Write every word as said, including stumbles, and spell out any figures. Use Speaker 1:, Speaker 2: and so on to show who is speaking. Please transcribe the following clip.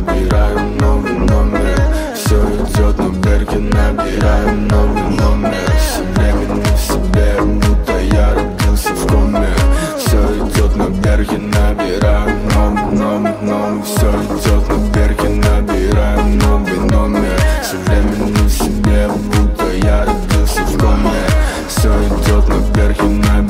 Speaker 1: набираем новый номер. Все идет наверх, я набираю новый номер. Все время не в себе, будто я родился в коме. Все идет наверх, я набираю новый, новый, новый. Все идет наверх, я набираю новый номер. Все время не в себе, будто я родился в коме. Все идет наверх, я набираю